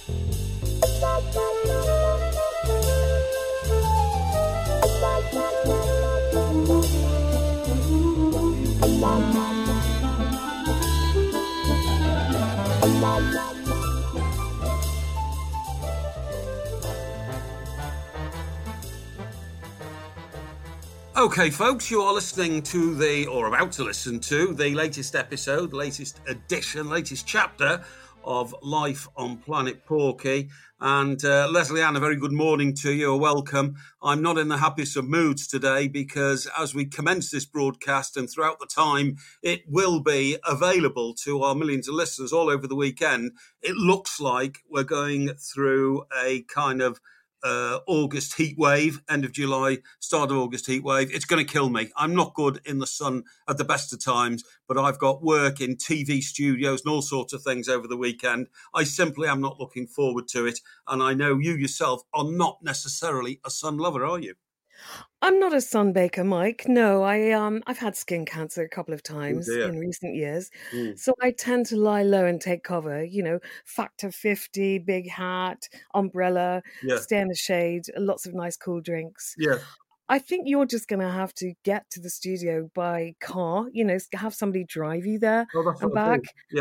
Okay, folks, you are listening to or about to listen to the latest episode, latest edition, latest chapter of Life on Planet Porky. And Leslie Ann, a very good morning to you, welcome. I'm not in the happiest of moods today because as we commence this broadcast and throughout the time it will be available to our millions of listeners all over the weekend, it looks like we're going through a kind of August heat wave, end of July, start of August heat wave. It's going to kill me. I'm not good in the sun at the best of times, but I've got work in TV studios and all sorts of things over the weekend. I simply am not looking forward to it. And I know you yourself are not necessarily a sun lover, are you? I'm not a sunbaker, Mike. No, I've had skin cancer a couple of times in recent years. So I tend to lie low and take cover, factor 50, big hat, umbrella, stay in the shade, lots of nice cool drinks. Yeah. I think you're just going to have to get to the studio by car, have somebody drive you there and back.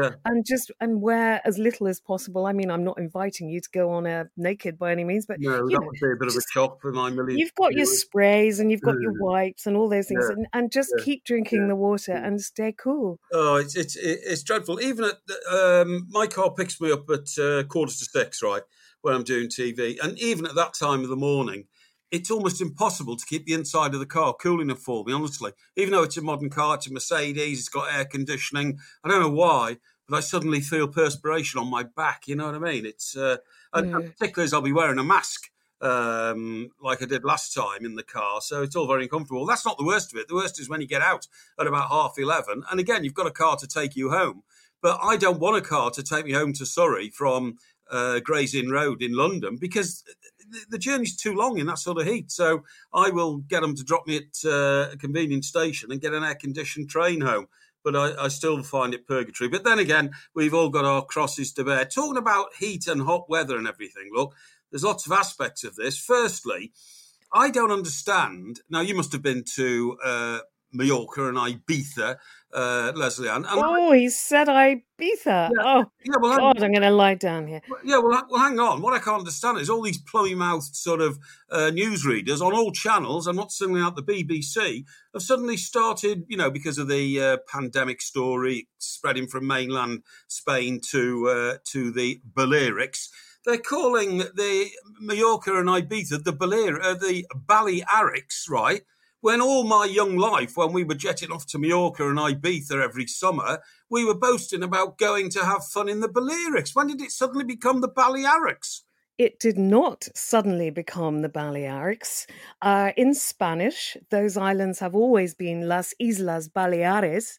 And wear as little as possible. I mean, I'm not inviting you to go on naked by any means, but no, that would be a bit of a shock for 9 million. You've got your sprays and you've got your wipes and all those things, and just keep drinking the water and stay cool. Oh, it's dreadful. Even at my car picks me up at 5:45, right, when I'm doing TV, and even at that time of the morning, it's almost impossible to keep the inside of the car cool enough for me, honestly. Even though it's a modern car, it's a Mercedes, it's got air conditioning. I don't know why, but I suddenly feel perspiration on my back. You know what I mean? It's and particularly as I'll be wearing a mask like I did last time in the car. So it's all very uncomfortable. That's not the worst of it. The worst is when you get out at about 11:30. And again, you've got a car to take you home. But I don't want a car to take me home to Surrey from Gray's Inn Road in London because the journey's too long in that sort of heat. So I will get them to drop me at a convenient station and get an air-conditioned train home. But I still find it purgatory. But then again, we've all got our crosses to bear. Talking about heat and hot weather and everything, look, there's lots of aspects of this. Firstly, I don't understand. Now, you must have been to Mallorca and Ibiza, Leslie Ann. He said Ibiza. God, I'm going to lie down here. Well, hang on. What I can't understand is all these plummy-mouthed sort of newsreaders on all channels, I'm not singling out the BBC, have suddenly started, because of the pandemic story spreading from mainland Spain to the Balearics. They're calling the Mallorca and Ibiza the Balearics, right? When all my young life, when we were jetting off to Mallorca and Ibiza every summer, we were boasting about going to have fun in the Balearics. When did it suddenly become the Balearics? It did not suddenly become the Balearics. In Spanish, those islands have always been Las Islas Baleares.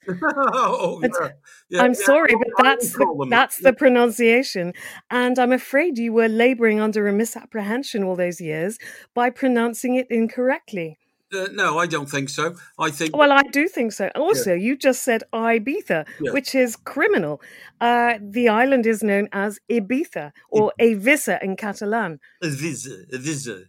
I'm sorry, but that's the pronunciation. And I'm afraid you were labouring under a misapprehension all those years by pronouncing it incorrectly. No, I don't think so. I do think so. Also, you just said Ibiza, which is criminal. The island is known as Ibiza or Eivissa in Catalan. Ibiza.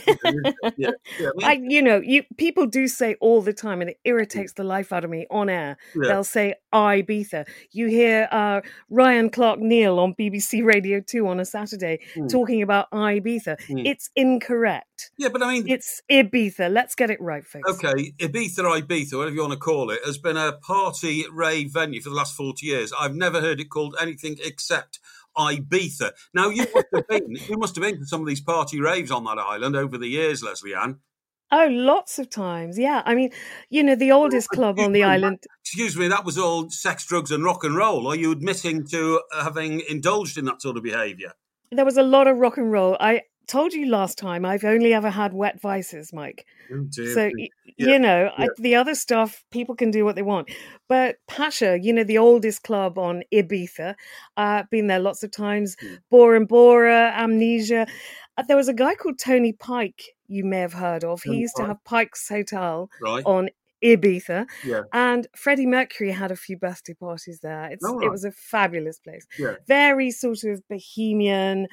People do say all the time, and it irritates the life out of me on air. Yeah. They'll say Ibiza. You hear Ryan Clark Neal on BBC Radio 2 on a Saturday talking about Ibiza. It's incorrect. Yeah, but I mean, it's Ibiza. Let's get it right, folks. Okay, Ibiza, whatever you want to call it, has been a party rave venue for the last 40 years. I've never heard it called anything except Ibiza. Now, you must have been to some of these party raves on that island over the years, Leslie Ann. Oh, lots of times, yeah. I mean, the oldest club on the island... Excuse me, that was all sex, drugs and rock and roll. Are you admitting to having indulged in that sort of behaviour? There was a lot of rock and roll. I told you last time I've only ever had wet vices, Mike. Oh dear. So, the other stuff, people can do what they want. But Pacha, the oldest club on Ibiza, been there lots of times. Bora Bora, Amnesia. There was a guy called Tony Pike you may have heard of. He used to have Pike's Hotel on Ibiza. Yeah. And Freddie Mercury had a few birthday parties there. It was a fabulous place. Yeah. Very sort of bohemian,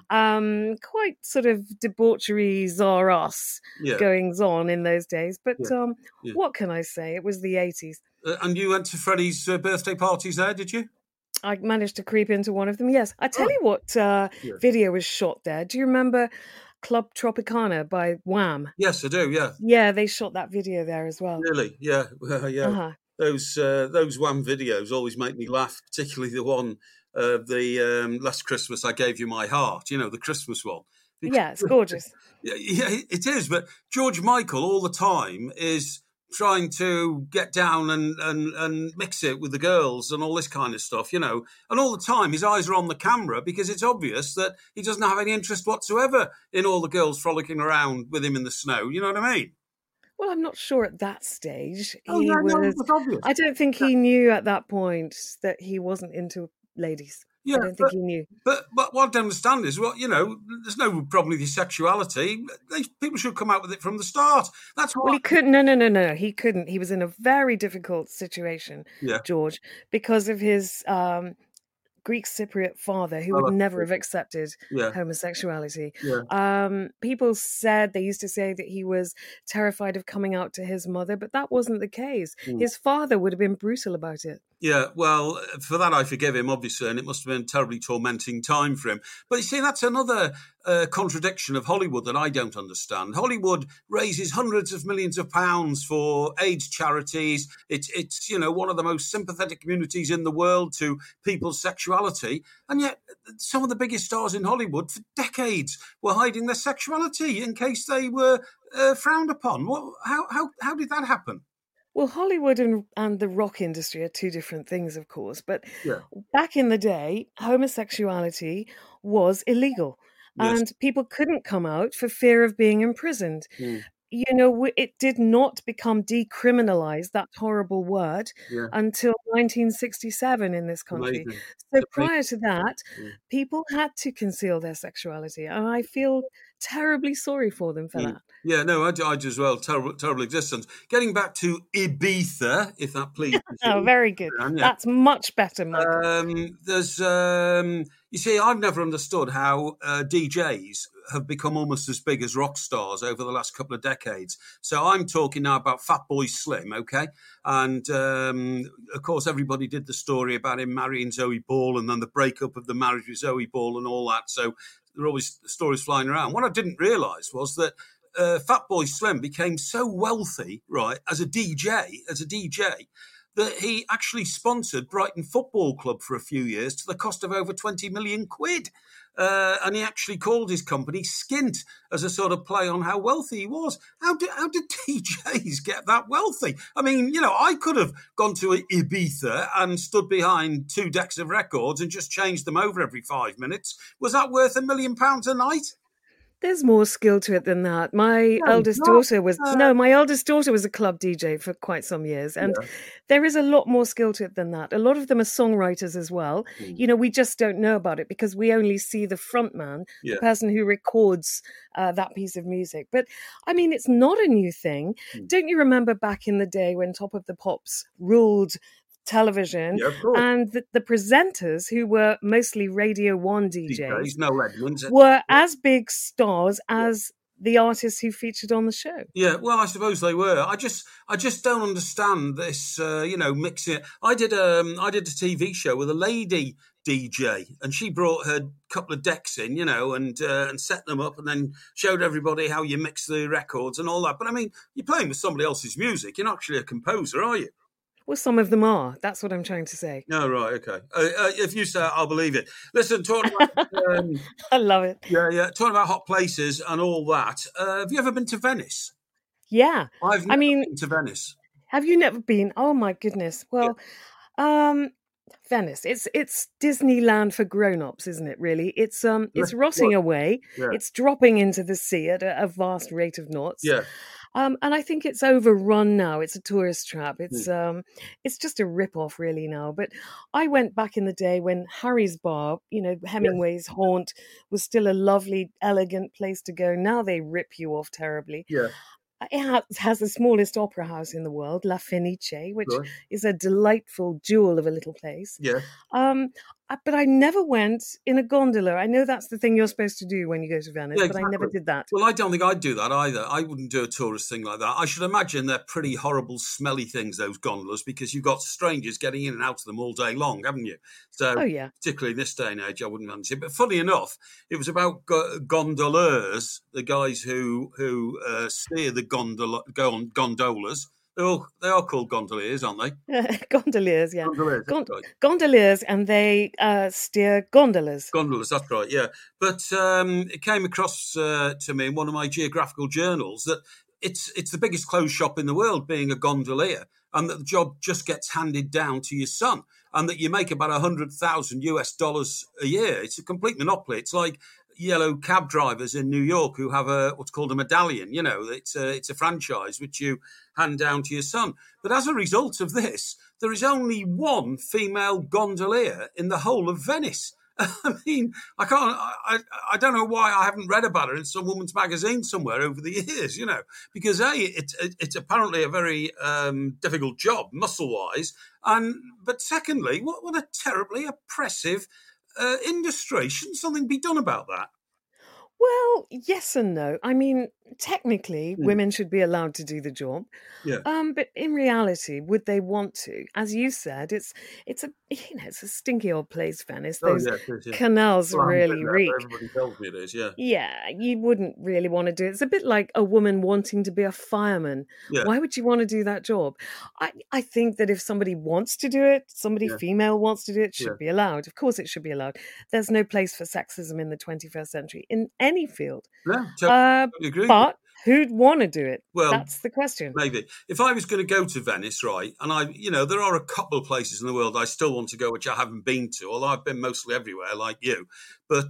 quite sort of debauchery Zaros goings on in those days. But what can I say? It was the 80s. And you went to Freddie's birthday parties there, did you? I managed to creep into one of them, yes. I tell you what video was shot there. Do you remember Club Tropicana by Wham? Yes, I do, yeah. Yeah, they shot that video there as well. Really? Yeah, yeah. Uh-huh. Those Wham videos always make me laugh, particularly the one, the Last Christmas I Gave You My Heart, you know, the Christmas one. Because, yeah, it's gorgeous. Yeah, it is, but George Michael all the time is trying to get down and mix it with the girls and all this kind of stuff, you know. And all the time his eyes are on the camera because it's obvious that he doesn't have any interest whatsoever in all the girls frolicking around with him in the snow. You know what I mean? Well, I'm not sure at that stage. It was obvious. I don't think he knew at that point that he wasn't into ladies. Yeah, I don't think he knew. But what I don't understand is, well, you know, there's no problem with his sexuality. People should come out with it from the start. That's why. Well, he couldn't. No. He couldn't. He was in a very difficult situation, George, because of his Greek Cypriot father who would never have accepted homosexuality. Yeah. People they used to say that he was terrified of coming out to his mother, but that wasn't the case. His father would have been brutal about it. Yeah, well, for that I forgive him, obviously, and it must have been a terribly tormenting time for him. But you see, that's another contradiction of Hollywood that I don't understand. Hollywood raises hundreds of millions of pounds for AIDS charities. It's you know, one of the most sympathetic communities in the world to people's sexuality, and yet some of the biggest stars in Hollywood for decades were hiding their sexuality in case they were frowned upon. How did that happen? Well, Hollywood and the rock industry are two different things, of course. But back in the day, homosexuality was illegal. Yes. And people couldn't come out for fear of being imprisoned. You know, it did not become decriminalized, that horrible word, until 1967 in this country. Amazing. So prior to that, people had to conceal their sexuality. And I feel terribly sorry for them for that. Yeah, no, I do as well. Terrible existence. Getting back to Ibiza, if that pleases you. Oh, very good. That's much better, Michael. There's, you see, I've never understood how DJs have become almost as big as rock stars over the last couple of decades. So I'm talking now about Fatboy Slim, okay? And, of course, everybody did the story about him marrying Zoe Ball and then the breakup of the marriage with Zoe Ball and all that. So there are always stories flying around. What I didn't realise was that Fatboy Slim became so wealthy, right, as a DJ, that he actually sponsored Brighton Football Club for a few years to the cost of over 20 million quid. And he actually called his company Skint as a sort of play on how wealthy he was. How did DJs get that wealthy? I mean, you know, I could have gone to Ibiza and stood behind 2 decks of records and just changed them over every 5 minutes. Was that worth £1 million a night? There's more skill to it than that. My eldest daughter was a club DJ for quite some years, and there is a lot more skill to it than that. A lot of them are songwriters as well. You know, we just don't know about it because we only see the front man, the person who records that piece of music. But I mean, it's not a new thing. Don't you remember back in the day when Top of the Pops ruled television, and the presenters, who were mostly Radio 1 DJs, were as big stars as the artists who featured on the show. Yeah, well, I suppose they were. I just don't understand this, you know, mixing it. I did a TV show with a lady DJ, and she brought her couple of decks in, you know, and set them up, and then showed everybody how you mix the records and all that. But I mean, you're playing with somebody else's music. You're not actually a composer, are you? Well, some of them are. That's what I'm trying to say. Oh, right, okay. If you say it, I'll believe it. Listen, talking about... I love it. Yeah. Talking about hot places and all that. Have you ever been to Venice? Yeah. I've never been to Venice. Have you never been? Oh, my goodness. Well, Venice. It's Disneyland for grown-ups, isn't it, really? It's rotting away. Yeah. It's dropping into the sea at a vast rate of knots. Yeah. And I think it's overrun now. It's a tourist trap. It's just a rip-off, really, now. But I went back in the day when Harry's Bar, you know, Hemingway's haunt, was still a lovely, elegant place to go. Now they rip you off terribly. Yeah. It has the smallest opera house in the world, La Fenice, which Right. is a delightful jewel of a little place. Yeah. But I never went in a gondola. I know that's the thing you're supposed to do when you go to Venice, Yeah, but I never exactly. did that. Well, I don't think I'd do that either. I wouldn't do a tourist thing like that. I should imagine they're pretty horrible, smelly things, those gondolas, because you've got strangers getting in and out of them all day long, haven't you? So, Oh, yeah. particularly in this day and age, I wouldn't manage it. But funny enough, it was about gondoliers, the guys who steer the gondolas. They are called gondoliers, aren't they? Gondoliers, yeah. Gondoliers, that's right. Gondoliers, and they steer gondolas. Gondolas, that's right, yeah. But it came across to me in one of my geographical journals that it's the biggest clothes shop in the world, being a gondolier, and that the job just gets handed down to your son, and that you make about $100,000 a year. It's a complete monopoly. It's like yellow cab drivers in New York who have what's called a medallion. You know, it's a franchise which you hand down to your son. But as a result of this, there is only one female gondolier in the whole of Venice. I mean, I don't know why I haven't read about her in some woman's magazine somewhere over the years, you know, because it's apparently a very difficult job, muscle-wise, but secondly, what a terribly oppressive industry. Shouldn't something be done about that? Well, yes and no. I mean, technically, women should be allowed to do the job. Yeah. But in reality, would they want to? As you said, it's a stinky old place, Venice. Those canals really reek. Everybody tells me it is, yeah. Yeah, you wouldn't really want to do it. It's a bit like a woman wanting to be a fireman. Yeah. Why would you want to do that job? I think that if somebody wants to do it, female wants to do it, should be allowed. Of course it should be allowed. There's no place for sexism in the 21st century in any field. Yeah, totally agree. But who'd want to do it? Well, that's the question. Maybe. If I was going to go to Venice, right, and there are a couple of places in the world I still want to go, which I haven't been to, although I've been mostly everywhere like you. But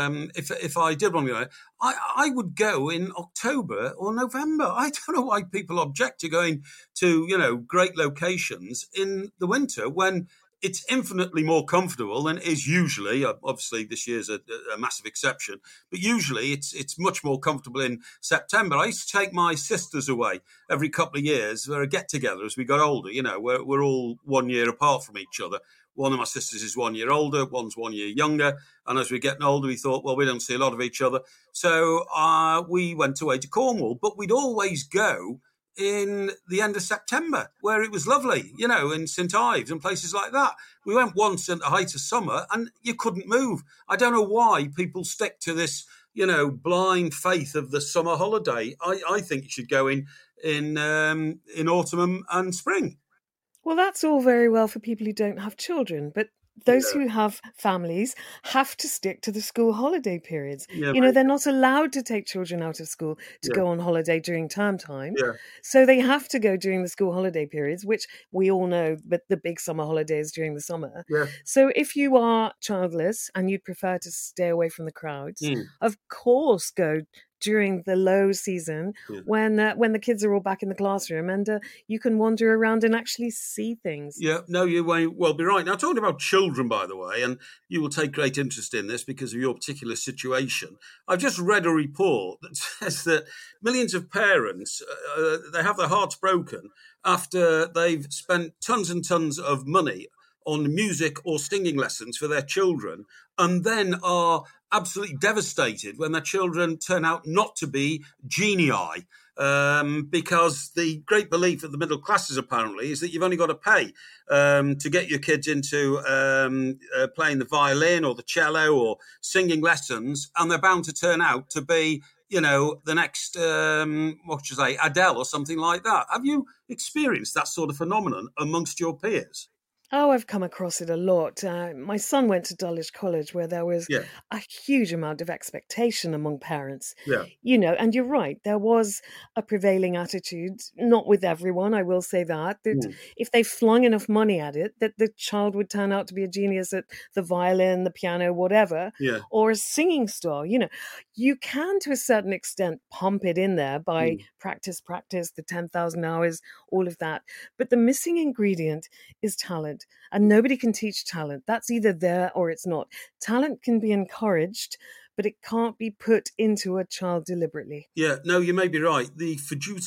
if I did want to go, I would go in October or November. I don't know why people object to going to, great locations in the winter when it's infinitely more comfortable than it is usually. Obviously, this year's a massive exception, but usually it's much more comfortable in September. I used to take my sisters away every couple of years for a get-together as we got older. We're all 1 year apart from each other. One of my sisters is 1 year older, one's 1 year younger. And as we're getting older, we thought, well, we don't see a lot of each other. So we went away to Cornwall, but we'd always go in the end of September, where it was lovely, in St Ives and places like that. We went once at the height of summer and you couldn't move. I don't know why people stick to this, blind faith of the summer holiday. I think you should go in autumn and spring. Well, that's all very well for people who don't have children, but those who have families have to stick to the school holiday periods. They're not allowed to take children out of school to go on holiday during term time. Yeah. So they have to go during the school holiday periods, which we all know, but the big summer holidays during the summer. Yeah. So if you are childless and you'd prefer to stay away from the crowds, of course go during the low season when the kids are all back in the classroom and you can wander around and actually see things. Yeah, no, you may well be right. Now, talking about children, by the way, and you will take great interest in this because of your particular situation. I've just read a report that says that millions of parents, they have their hearts broken after they've spent tons and tons of money on music or singing lessons for their children and then are absolutely devastated when their children turn out not to be genii. Because the great belief of the middle classes apparently is that you've only got to pay to get your kids into playing the violin or the cello or singing lessons, and they're bound to turn out to be, the next, Adele or something like that. Have you experienced that sort of phenomenon amongst your peers? Oh, I've come across it a lot. My son went to Dulwich College where there was a huge amount of expectation among parents. Yeah. And you're right, there was a prevailing attitude, not with everyone, I will say that if they flung enough money at it, that the child would turn out to be a genius at the violin, the piano, whatever, or a singing star. You can, to a certain extent, pump it in there by practice, the 10,000 hours, all of that. But the missing ingredient is talent. And nobody can teach talent. That's either there or it's not. Talent can be encouraged, but it can't be put into a child deliberately. Yeah, no, you may be right. The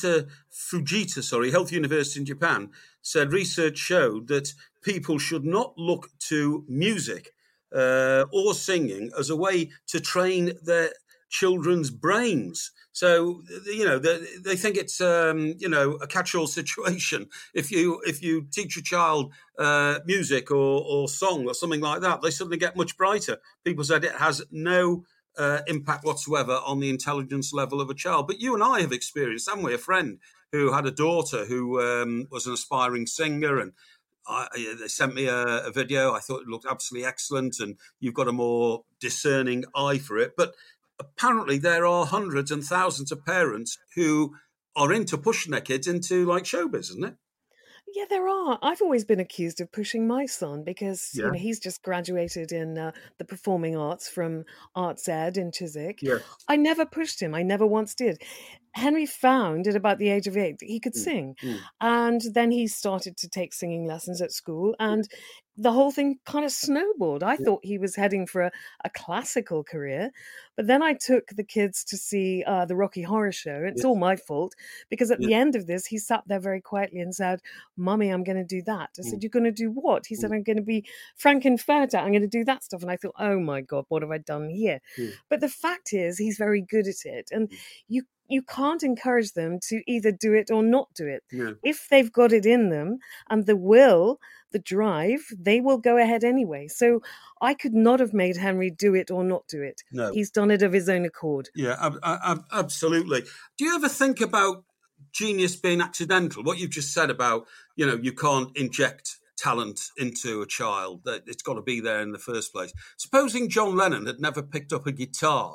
Fujita, Health University in Japan said research showed that people should not look to music or singing as a way to train their children's brains. So, they think it's, a catch-all situation. If you teach a child music or song or something like that, they suddenly get much brighter. People said it has no impact whatsoever on the intelligence level of a child. But you and I have experienced, haven't we, a friend who had a daughter who was an aspiring singer, and they sent me a video. I thought it looked absolutely excellent, and you've got a more discerning eye for it. But apparently there are hundreds and thousands of parents who are into pushing their kids into like showbiz, isn't it? Yeah, there are. I've always been accused of pushing my son because, he's just graduated in the performing arts from Arts Ed in Chiswick. Yeah. I never pushed him. I never once did. Henry found at about the age of 8 that he could sing. And then he started to take singing lessons at school, and the whole thing kind of snowballed. I thought he was heading for a classical career, but then I took the kids to see the Rocky Horror Show. It's all my fault, because at the end of this, he sat there very quietly and said, "Mummy, I'm going to do that." I said, "You're going to do what?" He said, "I'm going to be Frankenfurter. I'm going to do that stuff." And I thought, oh my God, what have I done here? But the fact is, he's very good at it. And you can't encourage them to either do it or not do it. Yeah. If they've got it in them and the will, the drive, they will go ahead anyway. So I could not have made Henry do it or not do it. No. He's done it of his own accord. Yeah, absolutely. Do you ever think about genius being accidental? What you've just said about, you can't inject talent into a child, that it's got to be there in the first place. Supposing John Lennon had never picked up a guitar,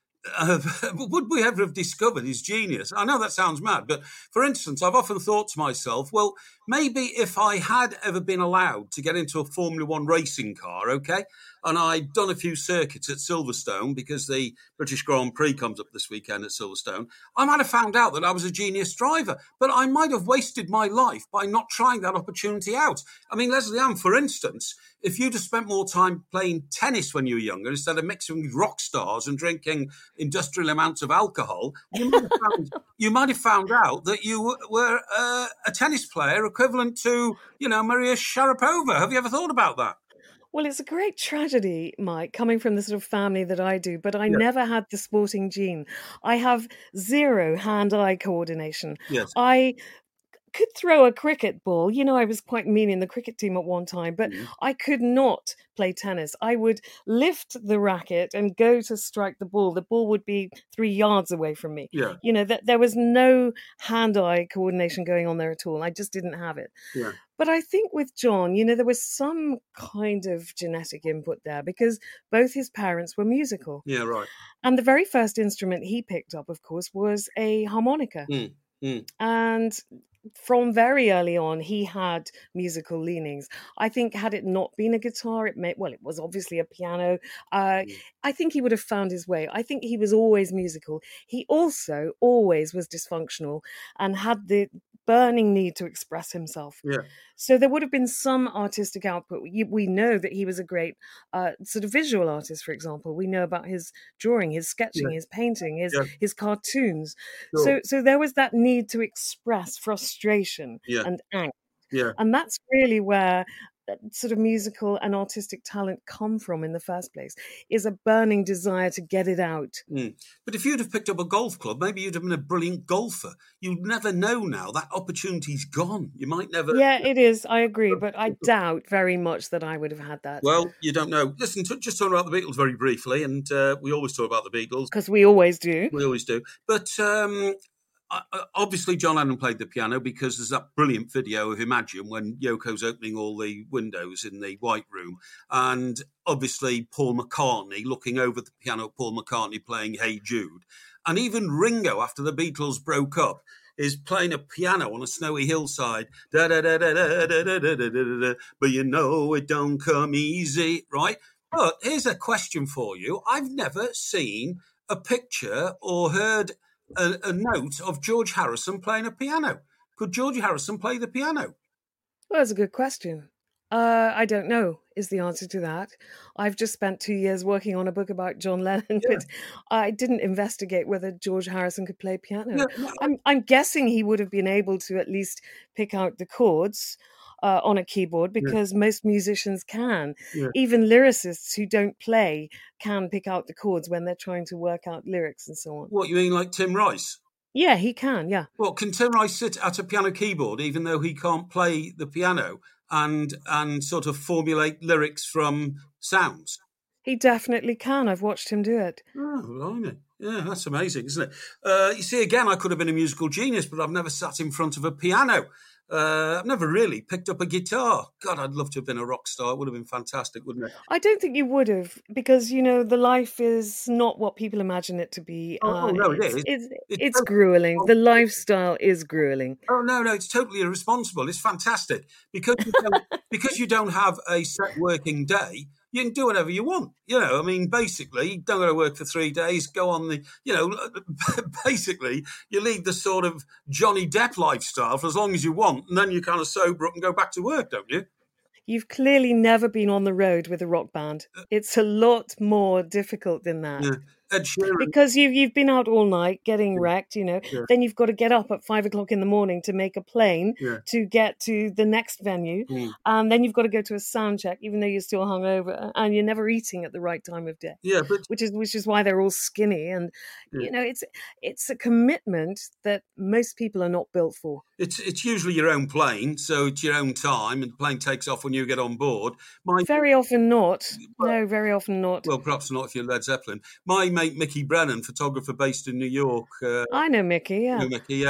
would we ever have discovered his genius? I know that sounds mad, but for instance, I've often thought to myself, well, maybe if I had ever been allowed to get into a Formula One racing car, okay, and I'd done a few circuits at Silverstone, because the British Grand Prix comes up this weekend at Silverstone, I might have found out that I was a genius driver, but I might have wasted my life by not trying that opportunity out. I mean, Leslie Ann, for instance, if you'd have spent more time playing tennis when you were younger instead of mixing with rock stars and drinking industrial amounts of alcohol, you might have found out that you were a tennis player equivalent to, Maria Sharapova. Have you ever thought about that? Well, it's a great tragedy, Mike, coming from the sort of family that I do, but I never had the sporting gene. I have zero hand-eye coordination. Yes. I could throw a cricket ball. I was quite mean in the cricket team at one time, but I could not play tennis. I would lift the racket and go to strike the ball. The ball would be 3 yards away from me. Yeah. There was no hand-eye coordination going on there at all. I just didn't have it. Yeah. But I think with John, there was some kind of genetic input there, because both his parents were musical. Yeah, right. And the very first instrument he picked up, of course, was a harmonica. And from very early on, he had musical leanings. I think had it not been a guitar, it was obviously a piano. I think he would have found his way. I think he was always musical. He also always was dysfunctional and had the burning need to express himself. Yeah. So there would have been some artistic output. We know that he was a great sort of visual artist, for example. We know about his drawing, his sketching, his painting, his cartoons. Sure. So there was that need to express frustration and angst. Yeah. And that's really where sort of musical and artistic talent come from in the first place, is a burning desire to get it out. But if you'd have picked up a golf club, maybe you'd have been a brilliant golfer. You'd never know now. That opportunity's gone. You might never... Yeah, it is. I agree. But I doubt very much that I would have had that. Well, you don't know. Listen, just talking about the Beatles very briefly, and we always talk about the Beatles. Because we always do. We always do. But... obviously, John Lennon played the piano, because there's that brilliant video of Imagine when Yoko's opening all the windows in the White Room. And obviously, Paul McCartney looking over the piano at Paul McCartney playing Hey Jude. And even Ringo, after the Beatles broke up, is playing a piano on a snowy hillside. Da, da, da, da, da, da, da, da, da, da, but it don't come easy, right? But here's a question for you. I've never seen a picture or heard a note of George Harrison playing a piano. Could George Harrison play the piano? Well, that's a good question. I don't know is the answer to that. I've just spent 2 years working on a book about John Lennon, but I didn't investigate whether George Harrison could play piano. I'm guessing he would have been able to at least pick out the chords on a keyboard, because most musicians can. Even lyricists who don't play can pick out the chords when they're trying to work out lyrics and so on. What, you mean like Tim Rice? Yeah, he can, yeah. Well, can Tim Rice sit at a piano keyboard even though he can't play the piano and sort of formulate lyrics from sounds? He definitely can. I've watched him do it. Oh, blimey. Yeah, that's amazing, isn't it? You see, again, I could have been a musical genius, but I've never sat in front of a piano. I've never really picked up a guitar. God, I'd love to have been a rock star. It would have been fantastic, wouldn't it? I don't think you would have, because, you know, the life is not what people imagine it to be. No, it is. It's grueling. The lifestyle is grueling. Oh, no, it's totally irresponsible. It's fantastic. Because you don't have a set working day, you can do whatever you want. You know, I mean, basically, you don't go to work for 3 days, go on the, you know, basically, you lead the sort of Johnny Depp lifestyle for as long as you want, and then you kind of sober up and go back to work, don't you? You've clearly never been on the road with a rock band. It's a lot more difficult than that. Yeah. Ed Sheeran. Because you've been out all night getting wrecked, you know. Yeah. Then you've got to get up at 5 o'clock in the morning to make a plane to get to the next venue. And then you've got to go to a sound check, even though you're still hungover, and you're never eating at the right time of day. Yeah, but which is why they're all skinny. And you know, it's a commitment that most people are not built for. It's usually your own plane, so it's your own time, and the plane takes off when you get on board. Very often not. No, very often not. Well, perhaps not if you're Led Zeppelin. My mate Mickey Brennan, photographer based in New York. I know Mickey, yeah.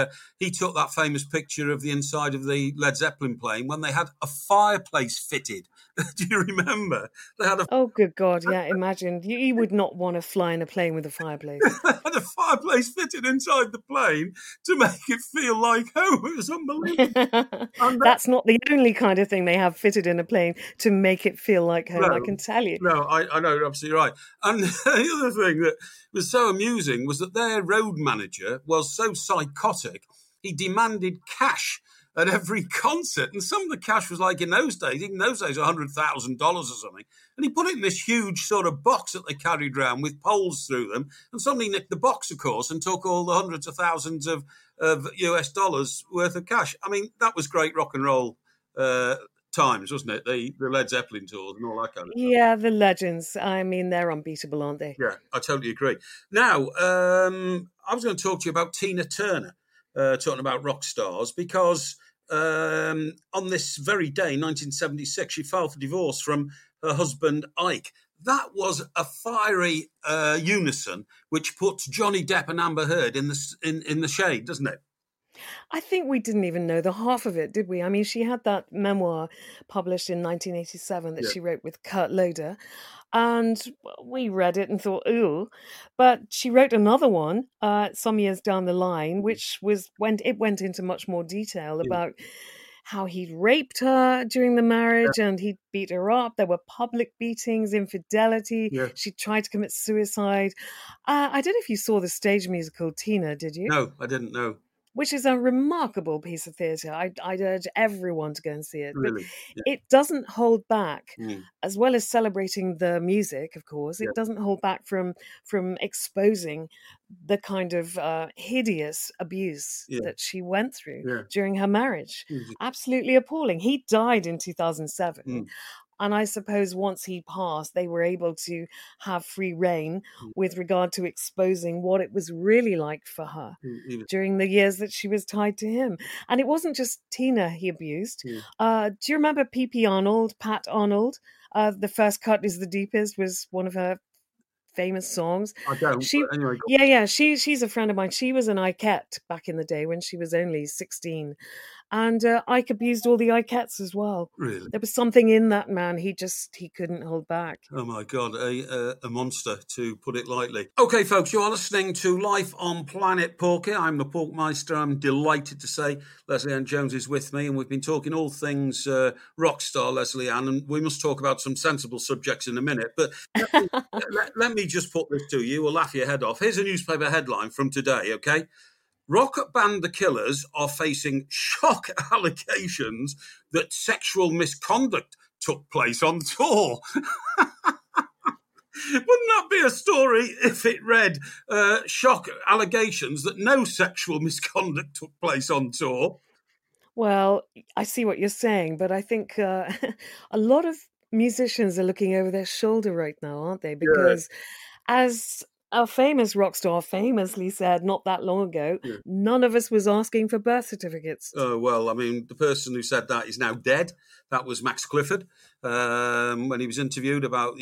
He took that famous picture of the inside of the Led Zeppelin plane when they had a fireplace fitted. Do you remember? They had Oh, good God, yeah, imagine. You would not want to fly in a plane with a fireplace. They had a fireplace fitted inside the plane to make it feel like home. It was unbelievable. That's not the only kind of thing they have fitted in a plane to make it feel like home, I can tell you. No, I know, you're absolutely right. And the other thing that was so amusing was that their road manager was so psychotic, he demanded cash at every concert. And some of the cash was like, in those days, $100,000 or something. And he put it in this huge sort of box that they carried around with poles through them. And somebody nicked the box, of course, and took all the hundreds of thousands of US dollars worth of cash. I mean, that was great rock and roll times, wasn't it? The Led Zeppelin tours and all that kind of stuff. Yeah, the legends. I mean, they're unbeatable, aren't they? Yeah, I totally agree. Now, I was going to talk to you about Tina Turner, talking about rock stars, because on this very day, 1976, she filed for divorce from her husband, Ike. That was a fiery unison, which puts Johnny Depp and Amber Heard in the shade, doesn't it? I think we didn't even know the half of it, did we? I mean, she had that memoir published in 1987 that she wrote with Kurt Loder, and we read it and thought, ooh. But she wrote another one some years down the line, which went into much more detail about how he'd raped her during the marriage and he'd beat her up. There were public beatings, infidelity. Yeah. She tried to commit suicide. I don't know if you saw the stage musical Tina, did you? No, I didn't know. Which is a remarkable piece of theatre. I'd urge everyone to go and see it. Really? But it doesn't hold back, as well as celebrating the music, of course. It doesn't hold back from exposing the kind of hideous abuse that she went through during her marriage. Absolutely appalling. He died in 2007. And I suppose once he passed, they were able to have free reign with regard to exposing what it was really like for her during the years that she was tied to him. And it wasn't just Tina he abused. Do you remember P.P. Arnold, Pat Arnold? The First Cut is the Deepest was one of her famous songs. I don't. Anyway, she's a friend of mine. She was an Ikette back in the day when she was only 16. And Ike abused all the Ikettes as well. Really? There was something in that man. He couldn't hold back. Oh, my God. A monster, to put it lightly. OK, folks, you are listening to Life on Planet Porky. I'm the Porkmeister. I'm delighted to say Lesley Ann Jones is with me, and we've been talking all things rock star Lesley Ann, and we must talk about some sensible subjects in a minute. But let me just put this to you. We'll laugh your head off. Here's a newspaper headline from today, OK? Rock band The Killers are facing shock allegations that sexual misconduct took place on tour. Wouldn't that be a story if it read shock allegations that no sexual misconduct took place on tour? Well, I see what you're saying, but I think a lot of musicians are looking over their shoulder right now, aren't they? Because as a famous rock star famously said not that long ago, none of us was asking for birth certificates. Well, I mean, the person who said that is now dead. That was Max Clifford when he was interviewed about,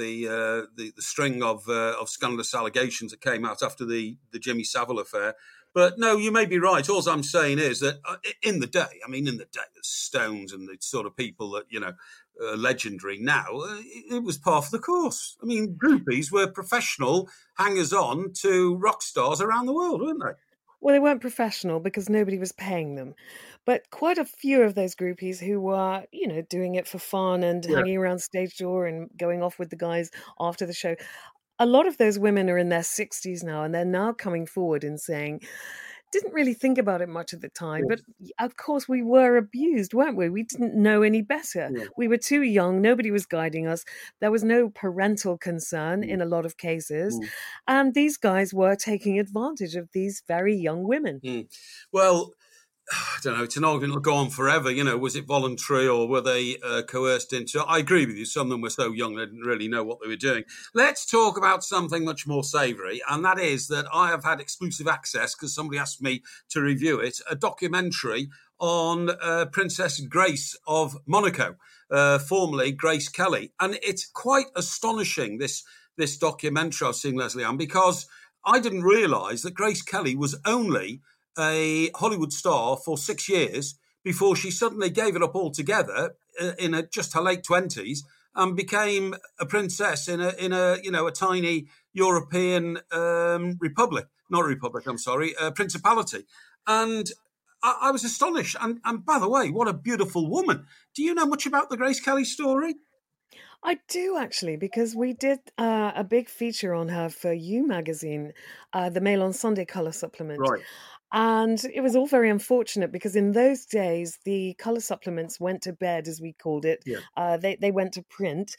the string of scandalous allegations that came out after the Jimmy Savile affair. But no, you may be right. All I'm saying is that in the day, the Stones and the sort of people that, are legendary now, it was part of the course. I mean, groupies were professional hangers-on to rock stars around the world, weren't they? Well, they weren't professional because nobody was paying them. But quite a few of those groupies who were, doing it for fun and hanging around stage door and going off with the guys after the show, a lot of those women are in their 60s now, and they're now coming forward and saying, didn't really think about it much at the time, but of course we were abused, weren't we? We didn't know any better. We were too young. Nobody was guiding us. There was no parental concern in a lot of cases. And these guys were taking advantage of these very young women. Well, I don't know, it's an argument that'll go on forever. Was it voluntary or were they coerced into? I agree with you. Some of them were so young they didn't really know what they were doing. Let's talk about something much more savoury, and that is that I have had exclusive access, because somebody asked me to review it, a documentary on Princess Grace of Monaco, formerly Grace Kelly. And it's quite astonishing, this documentary I've seen, Leslie Ann, because I didn't realise that Grace Kelly was only a Hollywood star for 6 years before she suddenly gave it up altogether in just her late 20s and became a princess in a tiny European principality. And I was astonished. And by the way, what a beautiful woman. Do you know much about the Grace Kelly story? I do, actually, because we did a big feature on her for You magazine, the Mail on Sunday colour supplement. Right. And it was all very unfortunate because in those days, the colour supplements went to bed, as we called it. They went to print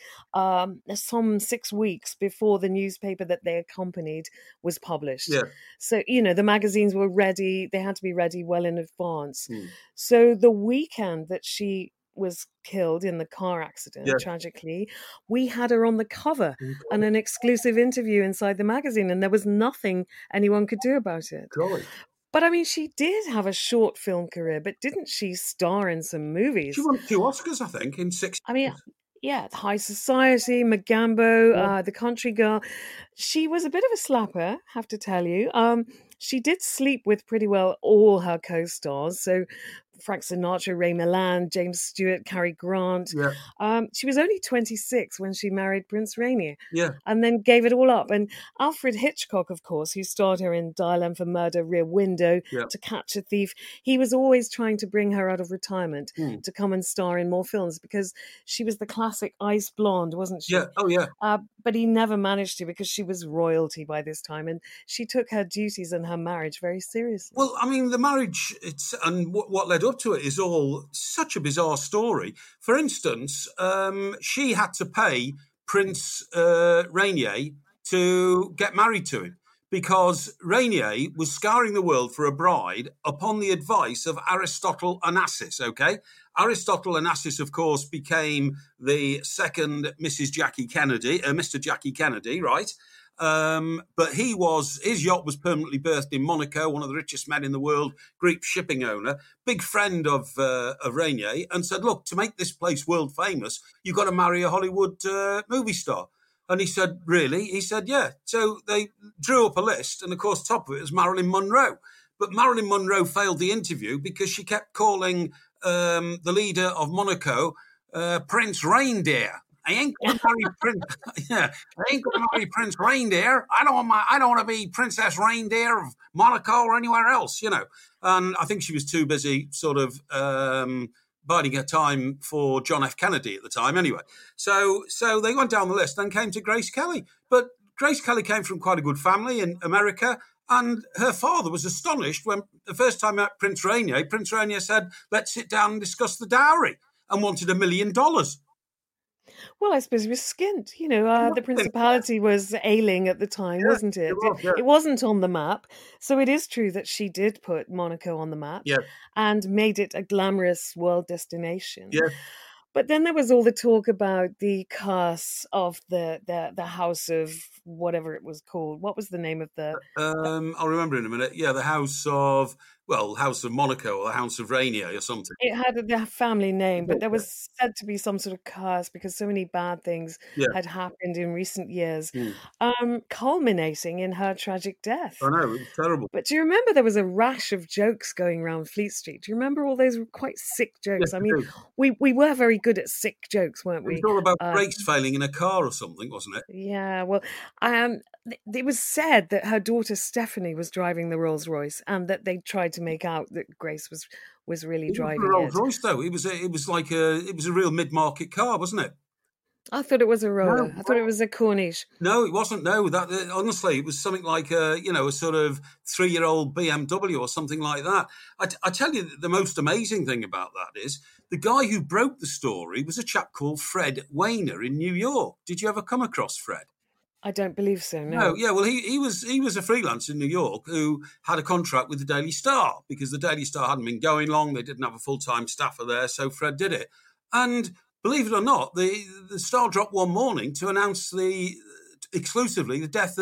some 6 weeks before the newspaper that they accompanied was published. So, the magazines were ready. They had to be ready well in advance. So the weekend that she was killed in the car accident, tragically, we had her on the cover and an exclusive interview inside the magazine, and there was nothing anyone could do about it. But I mean, she did have a short film career, but didn't she star in some movies? She won 2 Oscars, I think, in 6 years. I mean, High Society, Magambo, The Country Girl. She was a bit of a slapper, have to tell you. She did sleep with pretty well all her co-stars. So Frank Sinatra, Ray Milland, James Stewart, Cary Grant. She was only 26 when she married Prince Rainier. And then gave it all up. And Alfred Hitchcock, of course, who starred her in Dial M for Murder, Rear Window, To Catch a Thief, he was always trying to bring her out of retirement to come and star in more films because she was the classic ice blonde, wasn't she? But he never managed to because she was royalty by this time, and she took her duties and her marriage very seriously. Well, I mean, the marriage and what led up to it is all such a bizarre story. For instance, she had to pay Prince Rainier to get married to him because Rainier was scouring the world for a bride upon the advice of Aristotle Onassis, okay? Aristotle Onassis, of course, became the second Mrs. Jackie Kennedy, Mr. Jackie Kennedy, right? But his yacht was permanently berthed in Monaco, one of the richest men in the world, Greek shipping owner, big friend of Rainier, and said, look, to make this place world famous, you've got to marry a Hollywood movie star. And he said, really? He said, yeah. So they drew up a list, and of course, top of it was Marilyn Monroe. But Marilyn Monroe failed the interview because she kept calling the leader of Monaco Prince Reindeer. I ain't gonna marry Prince. I ain't gonna marry Prince Reindeer. I don't want to be Princess Reindeer of Monaco or anywhere else, And I think she was too busy, sort of biding her time for John F. Kennedy at the time. Anyway, so they went down the list and came to Grace Kelly. But Grace Kelly came from quite a good family in America. And her father was astonished when the first time I met Prince Rainier said, let's sit down and discuss the dowry, and wanted $1 million. Well, I suppose it was skint. The principality was ailing at the time, wasn't it? It wasn't on the map. So it is true that she did put Monaco on the map and made it a glamorous world destination. Yeah. But then there was all the talk about the curse of the house of whatever it was called. What was the name of the... I'll remember in a minute. Yeah, the House of Monaco or the House of Rainier or something. It had the family name, but there was said to be some sort of curse because so many bad things had happened in recent years, culminating in her tragic death. I know, it was terrible. But do you remember there was a rash of jokes going around Fleet Street? Do you remember all those quite sick jokes? Yes, I mean, we were very good at sick jokes, weren't we? It was all about brakes failing in a car or something, wasn't it? Yeah, well, it was said that her daughter Stephanie was driving the Rolls Royce, and that they tried to make out that Grace was really driving it. Rolls Royce, though. It was a real mid-market car, wasn't it? I thought it was a Roller. No, I thought it was a Corniche. No, it wasn't. No, honestly, it was something like a sort of 3-year-old BMW or something like that. I tell you, the most amazing thing about that is the guy who broke the story was a chap called Fred Weiner in New York. Did you ever come across Fred? I don't believe so, no. Yeah, well, he was a freelancer in New York who had a contract with the Daily Star because the Daily Star hadn't been going long. They didn't have a full-time staffer there, so Fred did it. And believe it or not, the Star dropped one morning to announce exclusively the death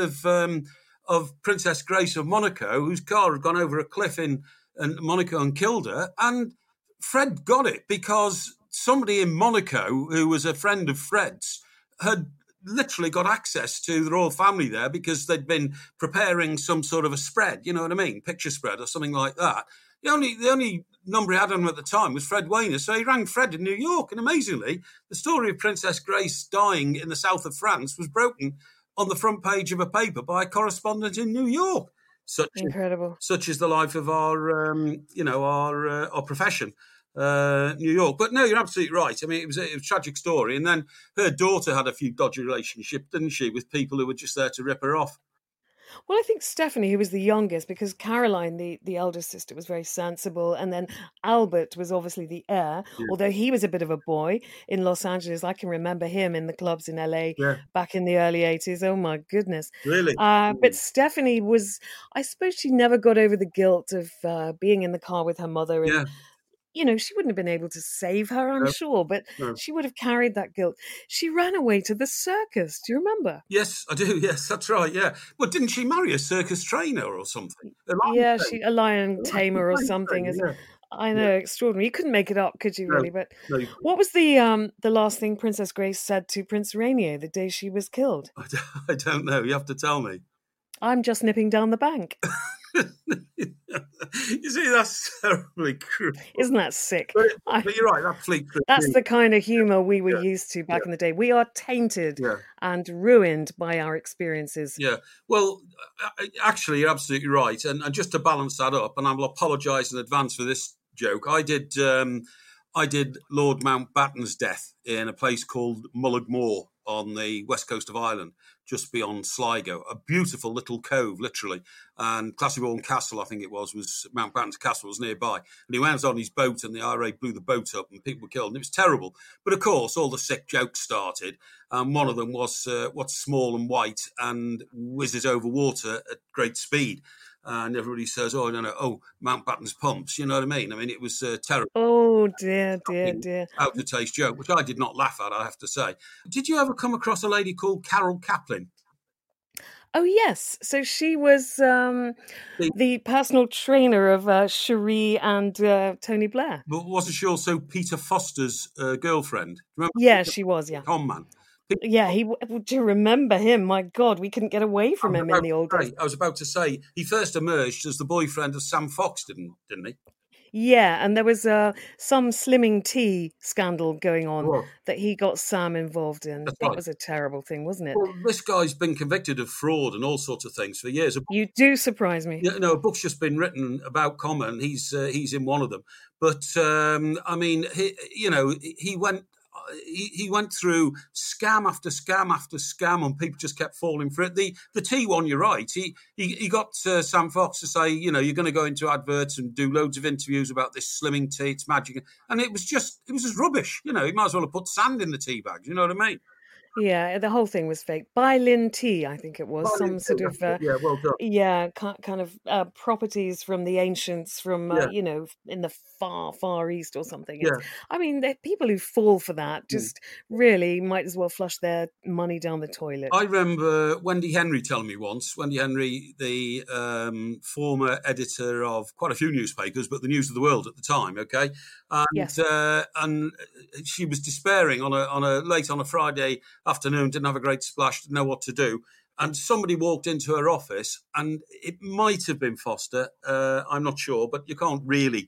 of Princess Grace of Monaco, whose car had gone over a cliff in Monaco and killed her. And Fred got it because somebody in Monaco, who was a friend of Fred's, had literally got access to the royal family there because they'd been preparing some sort of a spread, you know what I mean, picture spread or something like that. The only number he had on him at the time was Fred Weiner, so he rang Fred in New York. And amazingly, the story of Princess Grace dying in the south of France was broken on the front page of a paper by a correspondent in New York. Incredible. Such is the life of our profession. New York. But no, you're absolutely right. I mean, it was a tragic story. And then her daughter had a few dodgy relationships, didn't she, with people who were just there to rip her off. Well, I think Stephanie, who was the youngest, because Caroline, the eldest sister, was very sensible. And then Albert was obviously the heir, although he was a bit of a boy in Los Angeles. I can remember him in the clubs in LA back in the early 80s. Oh, my goodness. Really? But Stephanie I suppose she never got over the guilt of being in the car with her mother and she wouldn't have been able to save her, I'm sure, but she would have carried that guilt. She ran away to the circus. Do you remember? Yes, I do. Yes, that's right. Yeah. Well, didn't she marry a circus trainer or something? A lion tamer or something. I know, extraordinary. You couldn't make it up, could you, really? But what was the last thing Princess Grace said to Prince Rainier the day she was killed? I don't know. You have to tell me. I'm just nipping down the bank. You see, that's terribly cruel. Isn't that sick? But you're right, absolutely cruel. That's the kind of humour we were used to back in the day. We are tainted and ruined by our experiences. Yeah, well, actually, you're absolutely right. And just to balance that up, and I will apologise in advance for this joke, I did Lord Mountbatten's death in a place called Mullaghmore on the west coast of Ireland, just beyond Sligo, a beautiful little cove, literally. And Classiebawn Castle, I think it was Mountbatten's castle was nearby. And he went on his boat and the IRA blew the boat up and people were killed. And it was terrible. But of course, all the sick jokes started. And one of them was what's small and white and whizzes over water at great speed. And everybody says, Mountbatten's pumps. You know what I mean? I mean, it was terrible. Oh, dear. Out the taste joke, which I did not laugh at, I have to say. Did you ever come across a lady called Carol Kaplan? Oh, yes. So she was the personal trainer of Cherie and Tony Blair. But wasn't she also Peter Foster's girlfriend? Remember? Yeah, she was, yeah. Con man. Yeah, do you remember him? My God, we couldn't get away from him in the old days. I was about to say, he first emerged as the boyfriend of Sam Fox, didn't he? Yeah, and there was some slimming tea scandal going on that he got Sam involved in. That was a terrible thing, wasn't it? Well, this guy's been convicted of fraud and all sorts of things for years. You do surprise me. Yeah, no, a book's just been written about Common. He's in one of them. But, I mean, he went he went through scam after scam after scam, and people just kept falling for it. The tea one, you're right. He got Sam Fox to say, you know, you're going to go into adverts and do loads of interviews about this slimming tea. It's magic, and it was just rubbish. You know, he might as well have put sand in the tea bags. You know what I mean? Yeah, the whole thing was fake. By Lin Tea, I think it was, some sort of well done. kind of properties from the ancients, from you know, in the far east or something. I mean, the people who fall for that just really might as well flush their money down the toilet. I remember Wendy Henry telling me once. Wendy Henry, the former editor of quite a few newspapers, but the News of the World at the time. Okay, and yes. And she was despairing on a Friday afternoon, didn't have a great splash, didn't know what to do. And somebody walked into her office, and it might have been Foster. I'm not sure, but you can't really,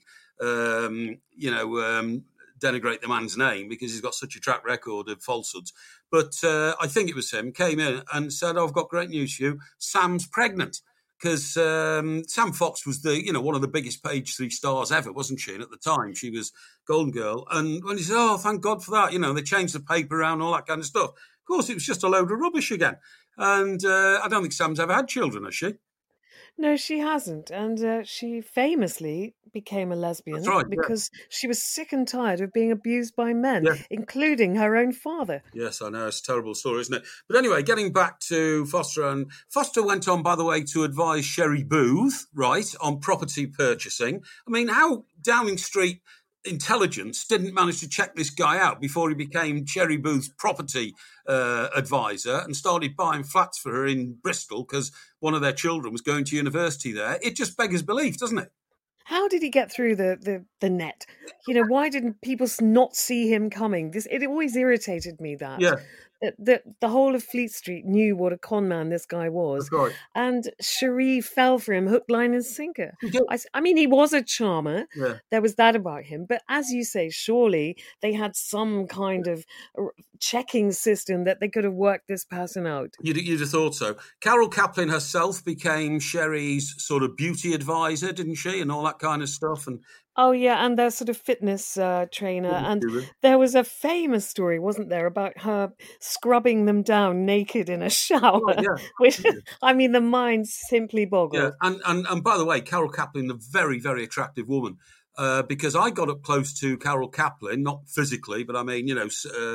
denigrate the man's name because he's got such a track record of falsehoods. But I think it was him, came in and said, I've got great news for you. Sam's pregnant. Because Sam Fox was one of the biggest Page 3 stars ever, wasn't she? And at the time, she was Golden Girl. And when he said, oh, thank God for that, you know, they changed the paper around, all that kind of stuff. Of course, it was just a load of rubbish again. And I don't think Sam's ever had children, has she? No, she hasn't. And she famously became a lesbian because she was sick and tired of being abused by men, including her own father. Yes, I know. It's a terrible story, isn't it? But anyway, getting back to Foster. And Foster went on, by the way, to advise Sherry Booth, right, on property purchasing. I mean, how Downing Street intelligence didn't manage to check this guy out before he became Sherry Booth's property advisor and started buying flats for her in Bristol because one of their children was going to university there. It just beggars belief, doesn't it? How did he get through the net? You know, why didn't people not see him coming? It always irritated me that. Yeah. The whole of Fleet Street knew what a con man this guy was. Right. And Cherie fell for him hook, line and sinker. I mean, he was a charmer. Yeah. There was that about him. But as you say, surely they had some kind of checking system that they could have worked this person out. You'd have thought so. Carol Kaplan herself became Sherry's sort of beauty advisor, didn't she? And all that kind of stuff. And oh, yeah, and their sort of fitness trainer. And there was a famous story, wasn't there, about her scrubbing them down naked in a shower. Oh, yeah. Which, I mean, the mind simply boggled. Yeah, and by the way, Carol Kaplan, a very, very attractive woman. Because I got up close to Carol Kaplan, not physically, but I mean, you know,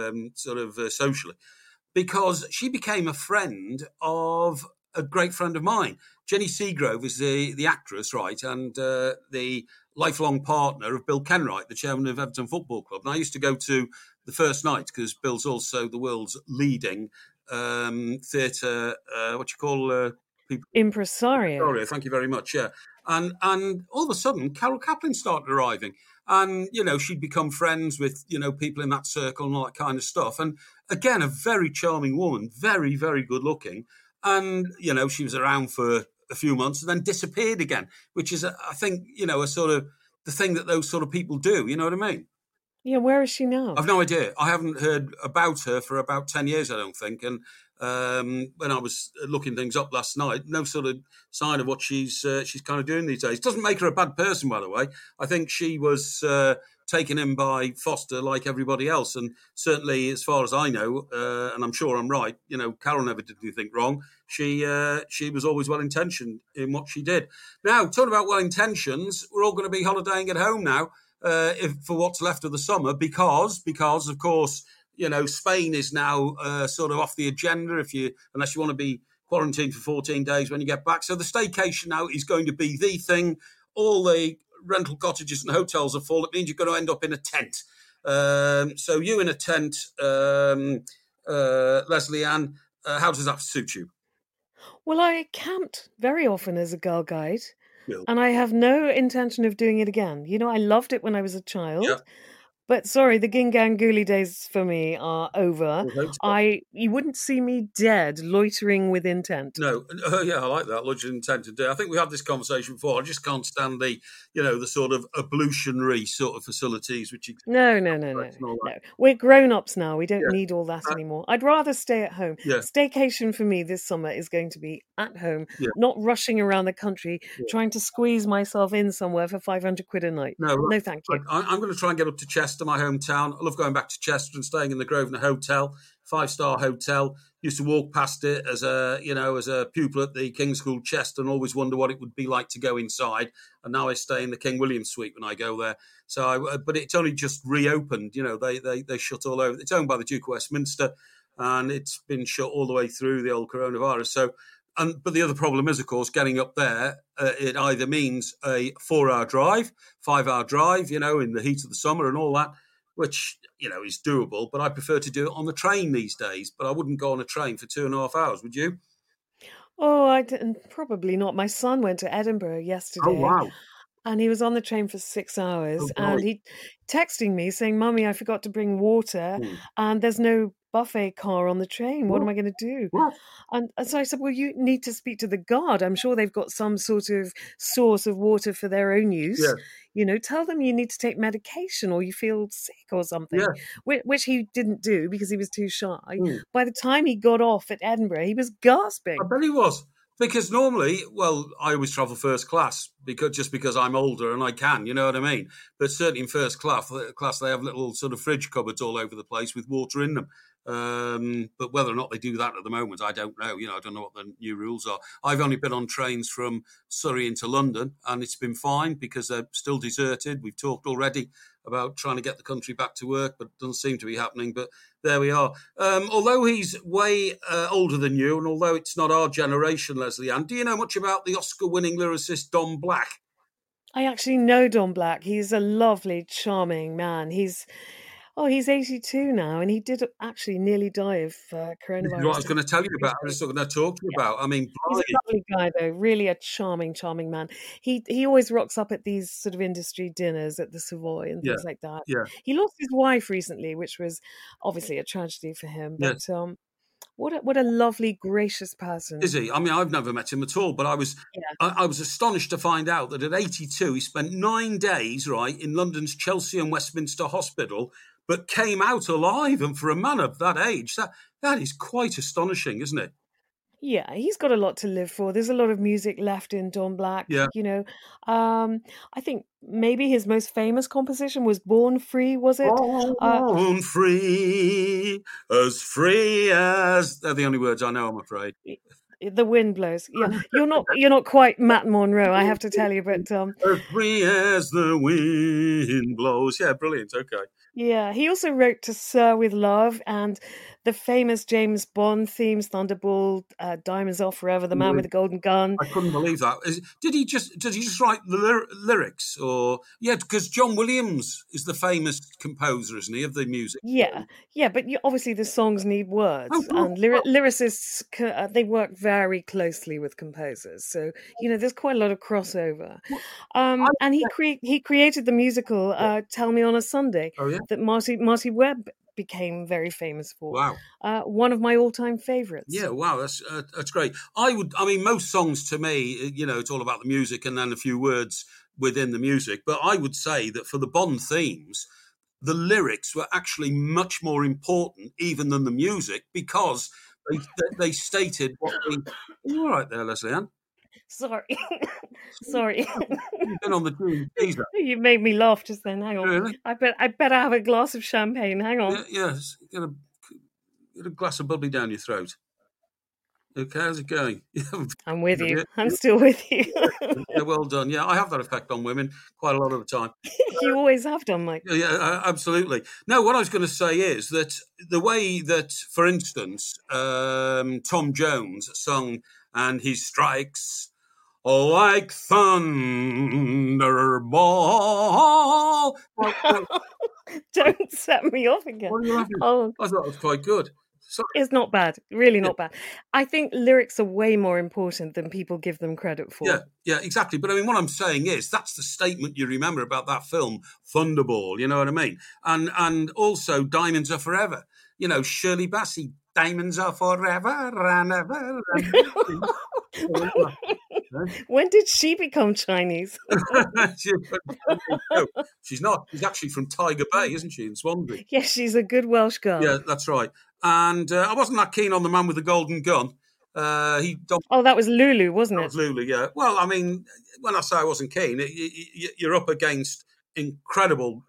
socially, because she became a friend of a great friend of mine. Jenny Seagrove is the actress, right, and the lifelong partner of Bill Kenwright, the chairman of Everton Football Club. And I used to go to the first night because Bill's also the world's leading theatre, people? Impresario. Thank you very much, yeah. And all of a sudden, Carol Kaplan started arriving. And, you know, she'd become friends with, you know, people in that circle and all that kind of stuff. And again, a very charming woman, very, very good looking. And, you know, she was around for a few months and then disappeared again, which is, I think, you know, a sort of the thing that those sort of people do. You know what I mean? Yeah, where is she now? I've no idea. I haven't heard about her for about 10 years, I don't think. And when I was looking things up last night, no sort of sign of what she's kind of doing these days. Doesn't make her a bad person, by the way. I think she was taken in by Foster like everybody else. And certainly, as far as I know, and I'm sure I'm right, you know, Carol never did anything wrong. She was always well-intentioned in what she did. Now, talking about well-intentions, we're all going to be holidaying at home now for what's left of the summer because, of course, you know, Spain is now sort of off the agenda unless you want to be quarantined for 14 days when you get back. So the staycation now is going to be the thing. All the rental cottages and hotels are full. It means you're going to end up in a tent. So you in a tent, Leslie Ann, how does that suit you? Well, I camped very often as a Girl Guide, and I have no intention of doing it again. You know, I loved it when I was a child. Yeah. But sorry, the Ginganguli days for me are over. You wouldn't see me dead loitering with intent. No, yeah, I like that, loitering with intent. I think we had this conversation before. I just can't stand the sort of ablutionary sort of facilities. No. We're grown-ups now. We don't need all that anymore. I'd rather stay at home. Yeah. Staycation for me this summer is going to be at home, not rushing around the country, trying to squeeze myself in somewhere for 500 quid a night. No, thank you. I'm going to try and get up to Chester Chester, my hometown. I love going back to Chester and staying in the Grosvenor Hotel, 5-star hotel. Used to walk past it as a pupil at the King's School Chester and always wonder what it would be like to go inside. And now I stay in the King William Suite when I go there. But it's only just reopened. They shut all over. It's owned by the Duke of Westminster, and it's been shut all the way through the old coronavirus. But the other problem is, of course, getting up there. It either means a 4-hour drive, 5-hour drive, in the heat of the summer and all that, which, is doable. But I prefer to do it on the train these days. But I wouldn't go on a train for 2.5 hours, would you? Oh, I didn't. Probably not. My son went to Edinburgh yesterday. Oh, wow. And he was on the train for 6 hours. And he texting me saying, Mummy, I forgot to bring water. And there's no buffet car on the train. What am I going to do? And so I said, well, you need to speak to the guard. I'm sure they've got some sort of source of water for their own use. Tell them you need to take medication or you feel sick or something, which he didn't do because he was too shy. By the time he got off at Edinburgh, he was gasping. I bet he was. Because normally, I always travel first class because I'm older and I can, you know what I mean? But certainly in first class, they have little sort of fridge cupboards all over the place with water in them. But whether or not they do that at the moment, I don't know. I don't know what the new rules are. I've only been on trains from Surrey into London, and it's been fine because they're still deserted. We've talked already about trying to get the country back to work, but it doesn't seem to be happening. But there we are. Although he's way older than you, and although it's not our generation, Lesley-Anne, do you know much about the Oscar-winning lyricist Don Black? I actually know Don Black. He's a lovely, charming man. He's 82 now, and he did actually nearly die of coronavirus. This is what I was going to tell you about. I was going to talk to you about. I mean, he's a lovely guy, though. Really a charming, charming man. He always rocks up at these sort of industry dinners at the Savoy and things like that. Yeah. He lost his wife recently, which was obviously a tragedy for him. But what a lovely, gracious person. Is he? I mean, I've never met him at all, but I was astonished to find out that at 82, he spent 9 days, in London's Chelsea and Westminster Hospital, but came out alive. And for a man of that age, that is quite astonishing, isn't it? Yeah, he's got a lot to live for. There's a lot of music left in Don Black. Yeah. I think maybe his most famous composition was Born Free, was it? Born free as... They're the only words I know, I'm afraid. The wind blows. Yeah, you're not quite Matt Monro, I have to tell you, but as free as the wind blows. Yeah, brilliant. Okay. Yeah, he also wrote To Sir with Love and the famous James Bond themes, Thunderball, Diamonds Are Forever, The Man with the Golden Gun. I couldn't believe that. Did he just write the lyrics? Or because John Williams is the famous composer, isn't he, of the music? Yeah, but obviously the songs need words, and lyricists they work very closely with composers. So there's quite a lot of crossover. And he created the musical Tell Me on a Sunday that Marty Webb became very famous for. Wow. One of my all-time favorites. Yeah, wow, that's great. Most songs to me, it's all about the music and then a few words within the music. But I would say that for the Bond themes, the lyrics were actually much more important even than the music because they stated what the... Are you all right there, Lesley-Anne? Sorry. You've been on the June teaser. You made me laugh just then. Hang on. Really? I better have a glass of champagne. Hang on. Yes. Get a glass of bubbly down your throat. Okay, how's it going? I'm with you. I'm still with you. Yeah, well done. Yeah, I have that effect on women quite a lot of the time. You always have done, Mike. Yeah, absolutely. No, what I was going to say is that the way that, for instance, Tom Jones sung And He Strikes Like Thunderball. Don't set me off again. What are you laughing at? I thought it was quite good. Sorry. It's not bad. Really not bad. I think lyrics are way more important than people give them credit for. Yeah, exactly. But I mean, what I'm saying is that's the statement you remember about that film, Thunderball, you know what I mean? And also Diamonds Are Forever. Shirley Bassey, Diamonds Are Forever and ever. When did she become Chinese? She's not. She's actually from Tiger Bay, isn't she, in Swansea? Yes, she's a good Welsh girl. Yeah, that's right. And I wasn't that keen on the Man with the Golden Gun. That was Lulu, wasn't it? That was Lulu, yeah. Well, I mean, when I say I wasn't keen, you're up against incredible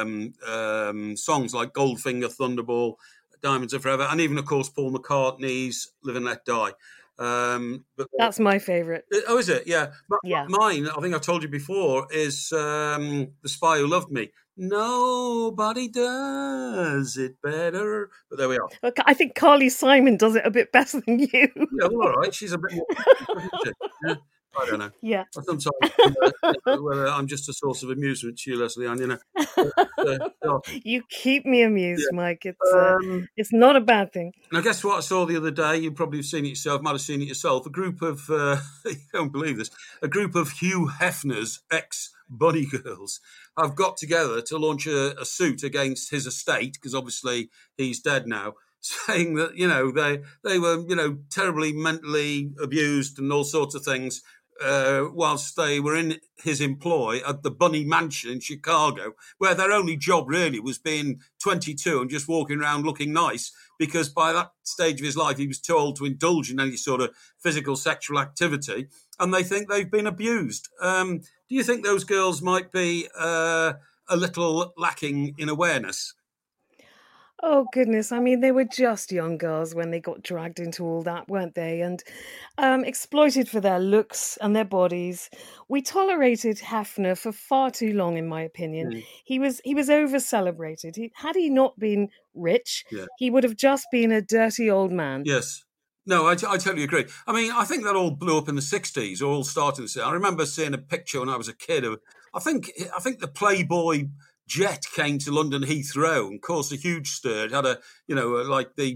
songs like Goldfinger, Thunderball, Diamonds Are Forever, and even, of course, Paul McCartney's Live and Let Die. But that's my favourite. Oh, is it? Yeah. Yeah. Mine, I think I've told you before, is The Spy Who Loved Me. Nobody does it better. But there we are. Look, I think Carly Simon does it a bit better than you. Yeah, well, all right. She's a bit more... Yeah. I don't know. Yeah. Sometimes whether I'm just a source of amusement to you, Leslie Ann, you know. You keep me amused, yeah. Mike. It's not a bad thing. Now, guess what I saw the other day? You probably have seen it yourself, might have seen it yourself. A group of, you don't believe this, a group of Hugh Hefner's ex-Bunny Girls have got together to launch a suit against his estate, because obviously he's dead now, saying that, you know, they were, you know, terribly mentally abused and all sorts of things, whilst they were in his employ at the Bunny Mansion in Chicago, where their only job really was being 22 and just walking around looking nice, because by that stage of his life he was too old to indulge in any sort of physical sexual activity, and they think they've been abused. Do you think those girls might be a little lacking in awareness? Oh, goodness. I mean, they were just young girls when they got dragged into all that, weren't they? And exploited for their looks and their bodies. We tolerated Hefner for far too long, in my opinion. Mm. He was over-celebrated. Had he not been rich, he would have just been a dirty old man. Yes. No, I totally agree. I mean, I think that all blew up in the 60s, or all started in the 60s. I remember seeing a picture when I was a kid of, I think the Playboy jet came to London Heathrow and caused a huge stir. It had a, you know, like the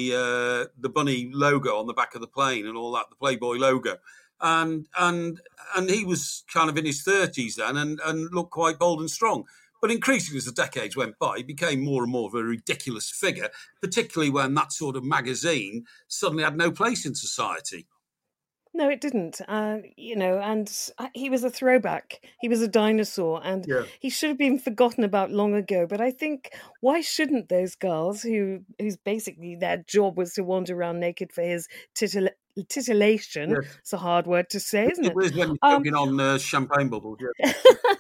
bunny logo on the back of the plane and all that, the Playboy logo. And he was kind of in his 30s then and looked quite bold and strong. But increasingly as the decades went by, he became more and more of a ridiculous figure, particularly when that sort of magazine suddenly had no place in society. No, it didn't. You know, and he was a throwback. He was a dinosaur, and he should have been forgotten about long ago. But I think, why shouldn't those girls whose basically their job was to wander around naked for his titillation? Yes. It's a hard word to say, isn't it? It was when you're talking on champagne bubbles. Yeah.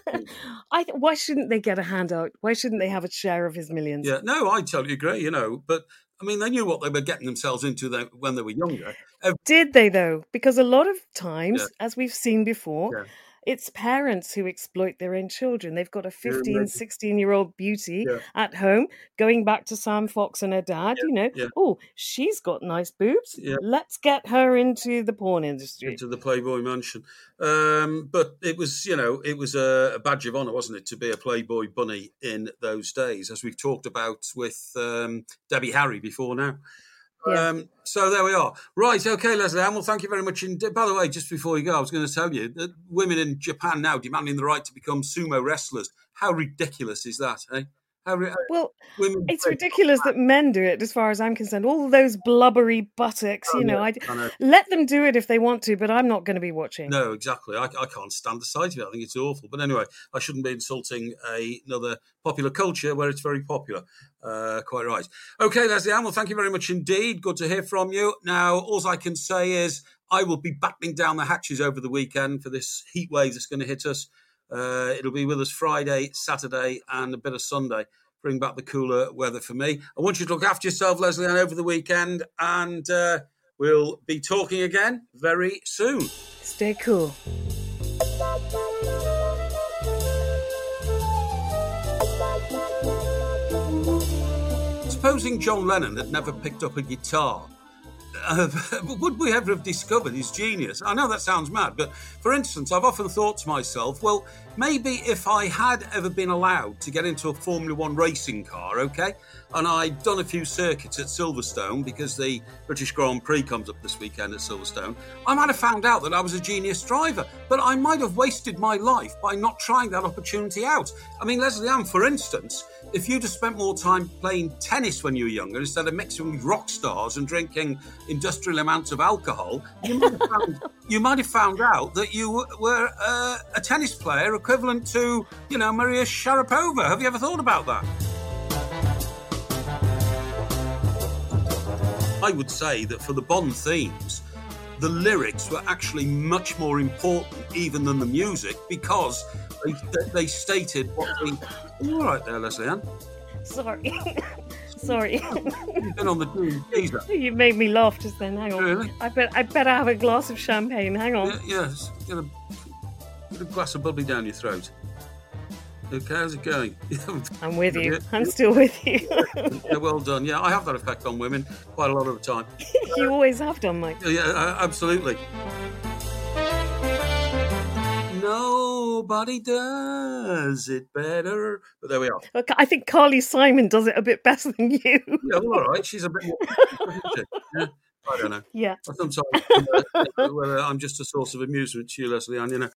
Why shouldn't they get a handout? Why shouldn't they have a share of his millions? Yeah, no, I totally agree. You know, but. I mean, they knew what they were getting themselves into when they were younger. Did they, though? Because a lot of times, as we've seen before, it's parents who exploit their own children. They've got a 15, 16-year-old beauty at home, going back to Sam Fox and her dad, you know, oh, she's got nice boobs. Yeah. Let's get her into the porn industry. Into the Playboy Mansion. But it was, you know, it was a badge of honour, wasn't it, to be a Playboy bunny in those days, as we've talked about with Debbie Harry before now. Yeah. So there we are. Right, okay, Leslie Ann, well, thank you very much. By the way, just before you go, I was going to tell you that women in Japan now demanding the right to become sumo wrestlers. How ridiculous is that, eh? Well, it's ridiculous that men do it, as far as I'm concerned. All those blubbery buttocks, I know. Let them do it if they want to, but I'm not going to be watching. No, exactly. I can't stand the sight of it. I think it's awful. But anyway, I shouldn't be insulting another popular culture where it's very popular. Quite right. Okay, Leslie Ann, well, thank you very much indeed. Good to hear from you. Now, all I can say is I will be battening down the hatches over the weekend for this heat wave that's going to hit us. It'll be with us Friday, Saturday, and a bit of Sunday. Bring back the cooler weather for me. I want you to look after yourself, Leslie Ann, over the weekend, and we'll be talking again very soon. Stay cool. Supposing John Lennon had never picked up a guitar, would we ever have discovered his genius? I know that sounds mad, but for instance, I've often thought to myself, well, maybe if I had ever been allowed to get into a Formula One racing car, okay, and I'd done a few circuits at Silverstone because the British Grand Prix comes up this weekend at Silverstone, I might have found out that I was a genius driver, but I might have wasted my life by not trying that opportunity out. I mean, Leslie Ann, for instance, if you'd have spent more time playing tennis when you were younger instead of mixing with rock stars and drinking industrial amounts of alcohol, you might have found out that you were a tennis player equivalent to, you know, Maria Sharapova. Have you ever thought about that? I would say that for the Bond themes, the lyrics were actually much more important even than the music, because they stated what they... Are you all right there, Leslie Ann? Sorry. Sorry. You've been on the teaser. You made me laugh just then. Hang on. Really? I better have a glass of champagne. Hang on. Yes. Get a glass of bubbly down your throat. Okay, how's it going? I'm with you. I'm still with you. Yeah, well done. Yeah, I have that effect on women quite a lot of the time. You always have done, Mike. Yeah, absolutely. Nobody does it better. But there we are. Okay, I think Carly Simon does it a bit better than you. Yeah, well, all right. She's a bit more... Yeah. I don't know. Yeah. Sometimes I'm just a source of amusement to you, Leslie Ann,